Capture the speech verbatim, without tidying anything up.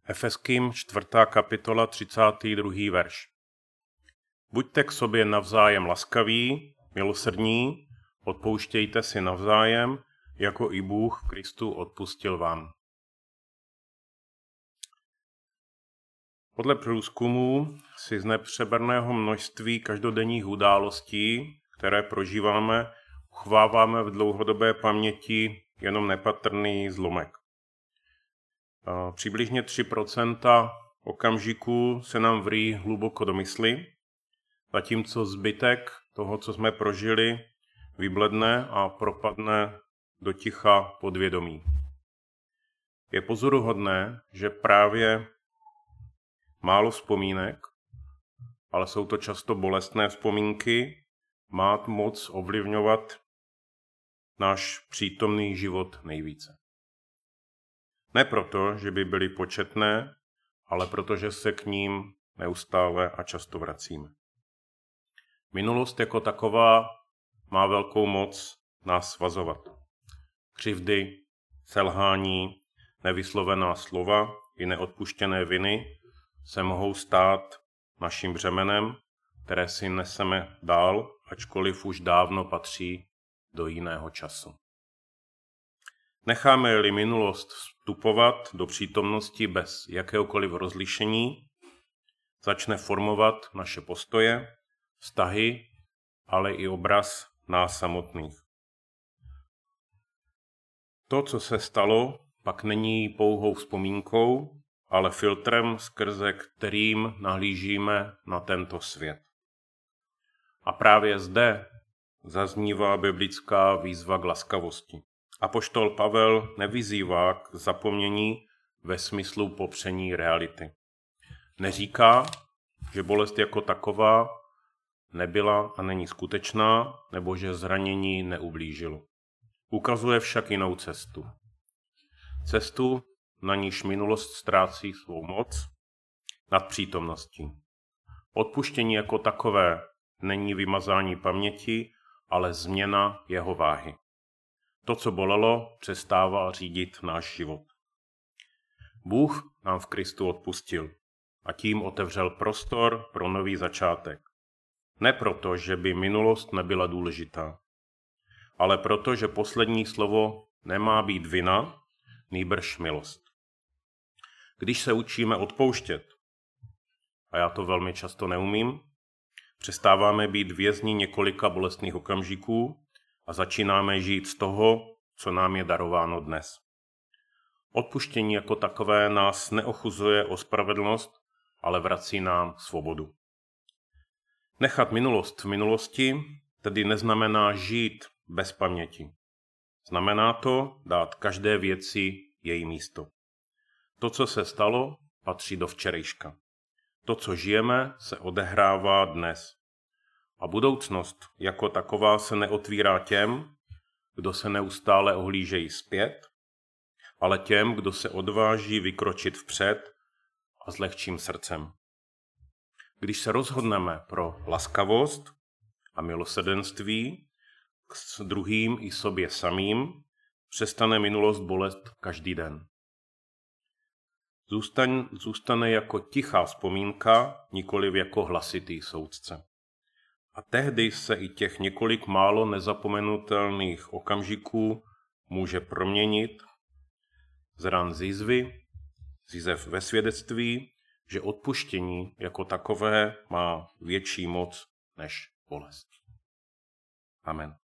Efeským čtvrtá kapitola třicátý druhý verš. Buďte k sobě navzájem laskaví, milosrdní, odpouštějte si navzájem, jako i Bůh v Kristu odpustil vám. Podle průzkumů si z nepřeberného množství každodenních událostí, které prožíváme, uchováváme v dlouhodobé paměti jenom nepatrný zlomek. Přibližně tři procenta okamžiků se nám vrý hluboko do mysli, zatímco zbytek toho, co jsme prožili, vybledne a propadne do ticha podvědomí. Je pozoruhodné, že právě málo vzpomínek, ale jsou to často bolestné vzpomínky, má moc ovlivňovat náš přítomný život nejvíce. Ne proto, že by byly početné, ale protože se k ním neustále a často vracíme. Minulost jako taková má velkou moc nás svazovat. Křivdy, selhání, nevyslovená slova i neodpuštěné viny se mohou stát naším břemenem, které si neseme dál, ačkoliv už dávno patří do jiného času. Necháme-li minulost vstupovat do přítomnosti bez jakéhokoliv rozlišení, začne formovat naše postoje, vztahy, ale i obraz nás samotných. To, co se stalo, pak není pouhou vzpomínkou, ale filtrem, skrze kterým nahlížíme na tento svět. A právě zde zaznívá biblická výzva k laskavosti. Apoštol Pavel nevyzývá k zapomnění ve smyslu popření reality. Neříká, že bolest jako taková nebyla a není skutečná, nebo že zranění neublížilo. Ukazuje však jinou cestu. Cestu, na níž minulost ztrácí svou moc nad přítomností. Odpuštění jako takové není vymazání paměti, ale změna jeho váhy. To, co bolelo, přestává řídit náš život. Bůh nám v Kristu odpustil a tím otevřel prostor pro nový začátek. Ne proto, že by minulost nebyla důležitá, ale proto, že poslední slovo nemá být vina, nýbrž milost. Když se učíme odpouštět, a já to velmi často neumím, přestáváme být vězni několika bolestných okamžiků a začínáme žít z toho, co nám je darováno dnes. Odpuštění jako takové nás neochuzuje o spravedlnost, ale vrací nám svobodu. Nechat minulost v minulosti tedy neznamená žít bez paměti. Znamená to dát každé věci její místo. To, co se stalo, patří do včerejška. To, co žijeme, se odehrává dnes. A budoucnost jako taková se neotvírá těm, kdo se neustále ohlížejí zpět, ale těm, kdo se odváží vykročit vpřed a s lehčím srdcem. Když se rozhodneme pro laskavost a milosrdenství s druhým i sobě samým, přestane minulost bolet každý den. Zůstane, zůstane jako tichá vzpomínka, nikoliv jako hlasitý soudce. A tehdy se i těch několik málo nezapomenutelných okamžiků může proměnit z ran z jizvy, z jizev ve svědectví, že odpuštění jako takové má větší moc než bolest. Amen.